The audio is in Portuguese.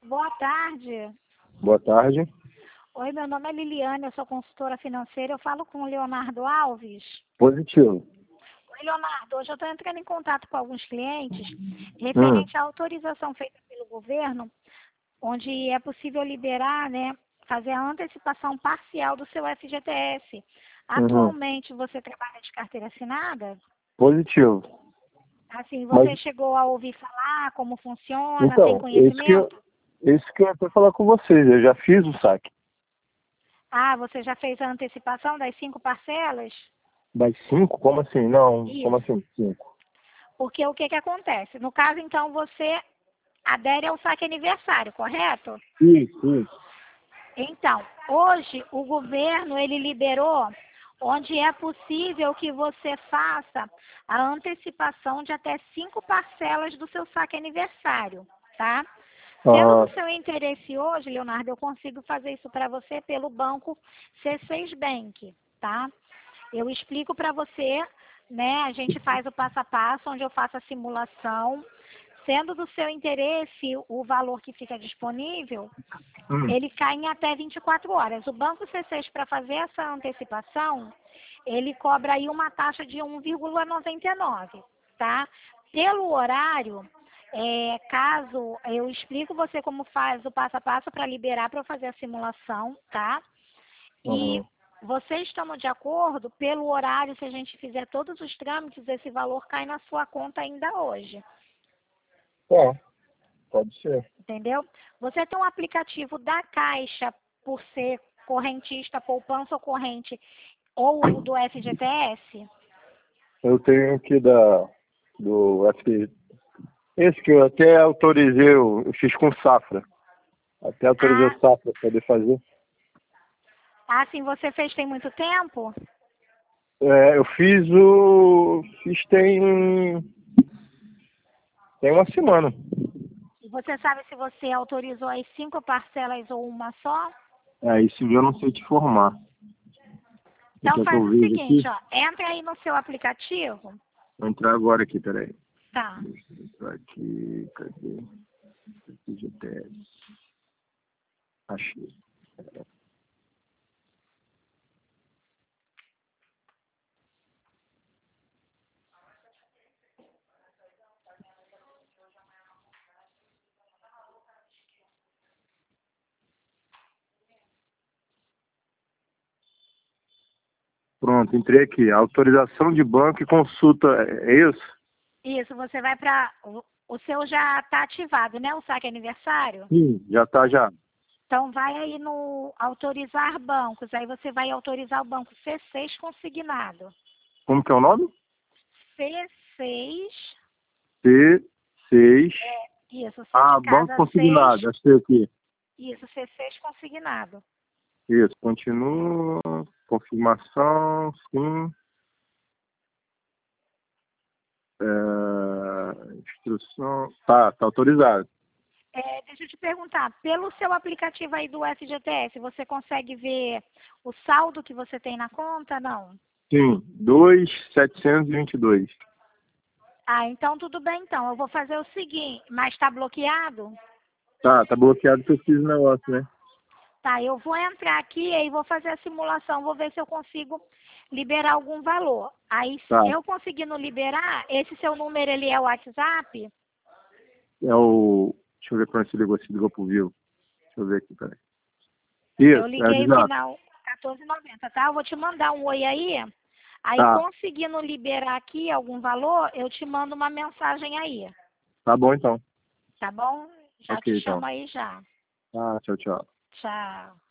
Boa tarde. Boa tarde. Oi, meu nome é Liliane, eu sou consultora financeira. Eu falo com o Leonardo Alves. Positivo. Oi, Leonardo, hoje eu estou entrando em contato com alguns clientes referente à autorização feita pelo governo, onde é possível liberar, né, fazer a antecipação parcial do seu FGTS. Atualmente você trabalha de carteira assinada? Positivo. Assim, você chegou a ouvir falar como funciona, tem conhecimento? Esse que eu ia até falar com vocês, eu já fiz o saque. Ah, você já fez a antecipação das 5 parcelas? Das 5? Como assim? Não, Isso. como assim 5? Porque o que acontece? No caso, então, você adere ao saque aniversário, correto? Isso. Então, hoje o governo ele liberou onde é possível que você faça a antecipação de até 5 parcelas do seu saque aniversário, tá? Sendo do seu interesse hoje, Leonardo, eu consigo fazer isso para você pelo banco C6 Bank, tá? Eu explico para você, né? A gente faz o passo a passo, onde eu faço a simulação. Sendo do seu interesse o valor que fica disponível, ele cai em até 24 horas. O Banco C6, para fazer essa antecipação, ele cobra aí uma taxa de 1,99, tá? Pelo horário, caso eu explico você como faz o passo a passo para liberar para eu fazer a simulação, tá? E você estando de acordo, pelo horário, se a gente fizer todos os trâmites, esse valor cai na sua conta ainda hoje. Pode ser. Entendeu? Você tem um aplicativo da Caixa por ser correntista, poupança ou corrente, ou do FGTS? Eu tenho aqui do FT. Esse que eu até autorizei, eu fiz com Safra. Até autorizei o Safra para poder fazer. Ah, sim, você fez tem muito tempo? Eu fiz tem uma semana. E você sabe se você autorizou as 5 parcelas ou uma só? Isso eu não sei te informar. Então faz o seguinte, ó, entra aí no seu aplicativo. Vou entrar agora aqui, peraí. Tá. Deixa eu entrar aqui, cadê? FGTS. Achei. Pronto, entrei aqui. Autorização de banco e consulta, é isso? Isso, você vai para... O seu já está ativado, né? O saque aniversário? Sim, já tá já. Então, vai aí no autorizar bancos. Aí você vai autorizar o banco C6 consignado. Como que é o nome? C6. C6. Isso, C de Banco casa consignado, 6. achei aqui. Isso, C6 consignado. Isso, continua. Confirmação, sim. Instrução. Tá autorizado. Deixa eu te perguntar, pelo seu aplicativo aí do FGTS, você consegue ver o saldo que você tem na conta? Não? Sim, 2.722. Ah, então tudo bem então. Eu vou fazer o seguinte, mas está bloqueado? Tá bloqueado que eu fiz o negócio, né? Tá, eu vou entrar aqui e vou fazer a simulação, vou ver se eu consigo liberar algum valor. Aí, se eu conseguindo liberar, esse seu número, ele é o WhatsApp? Deixa eu ver quando você ligou pro Vivo. Deixa eu ver aqui, peraí. Isso, Eu liguei final 1490, tá? Eu vou te mandar um oi aí. Aí, conseguindo liberar aqui algum valor, eu te mando uma mensagem aí. Tá bom, então. Tá bom? Já te chamo aí já. Tchau, tchau. Tchau.